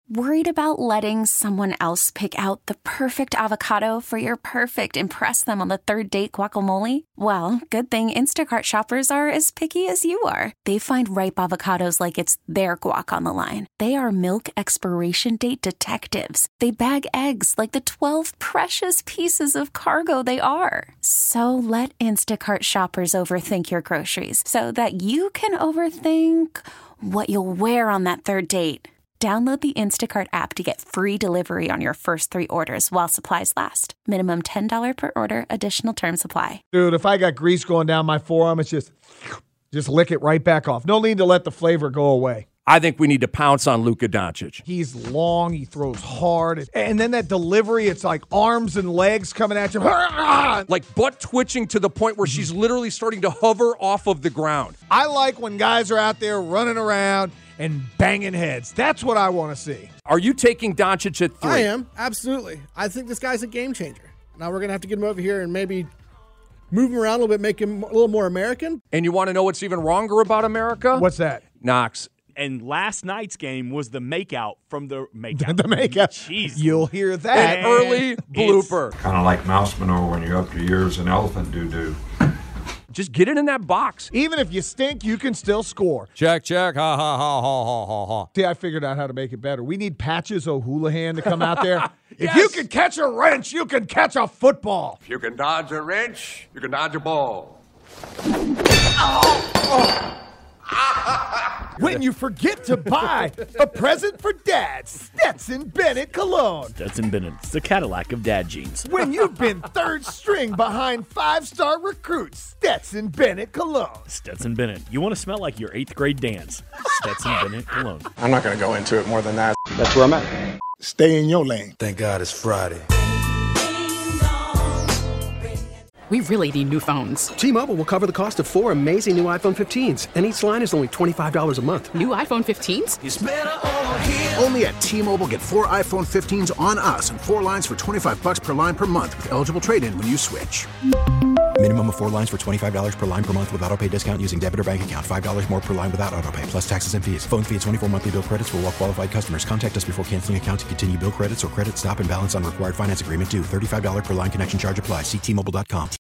Worried about letting someone else pick out the perfect avocado for your perfect impress them on the third date guacamole? Well, good thing Instacart shoppers are as picky as you are. They find ripe avocados like it's their guac on the line. They are milk expiration date detectives. They bag eggs like the 12 precious pieces of cargo they are. So let Instacart shoppers overthink your groceries so that you can overthink what you'll wear on that third date. Download the Instacart app to get free delivery on your first 3 orders while supplies last. Minimum $10 per order. Additional terms apply. Dude, if I got grease going down my forearm, it's just lick it right back off. No need to let the flavor go away. I think we need to pounce on Luka Doncic. He's long. He throws hard. And then that delivery, it's like arms and legs coming at you. Like butt twitching to the point where she's literally starting to hover off of the ground. I like when guys are out there running around and banging heads. That's what I want to see. Are you taking Doncic at 3? I am, absolutely. I think this guy's a game changer. Now we're going to have to get him over here and maybe move him around a little bit, make him a little more American. And you want to know what's even wronger about America? What's that? Knox. And last night's game was the makeout from the makeout. The makeout. Jeez. You'll hear that. An early blooper. Kind of like mouse manure when you're up to your ears in elephant doo-doo. Just get it in that box. Even if you stink, you can still score. Check. Ha, ha, ha, ha, ha, ha, ha. See, I figured out how to make it better. We need Patches O'Houlihan to come out there. Yes. If you can catch a wrench, you can catch a football. If you can dodge a wrench, you can dodge a ball. When you forget to buy a present for Dad, Stetson Bennett cologne. Stetson Bennett. It's the Cadillac of dad jeans. When you've been third string behind 5-star recruits, Stetson Bennett cologne. Stetson Bennett. You want to smell like your 8th grade dance. Stetson Bennett cologne. I'm not going to go into it more than that. That's where I'm at. Stay in your lane. Thank God it's Friday. We really need new phones. T-Mobile will cover the cost of 4 amazing new iPhone 15s, and each line is only $25 a month. New iPhone 15s? It's better over here. Only at T-Mobile, get 4 iPhone 15s on us and 4 lines for $25 per line per month with eligible trade-in when you switch. Minimum of 4 lines for $25 per line per month with autopay discount using debit or bank account. $5 more per line without autopay, plus taxes and fees. Phone fee at 24 monthly bill credits for well-qualified customers. Contact us before canceling account to continue bill credits or credit stop and balance on required finance agreement due. $35 per line connection charge applies. See T-Mobile.com.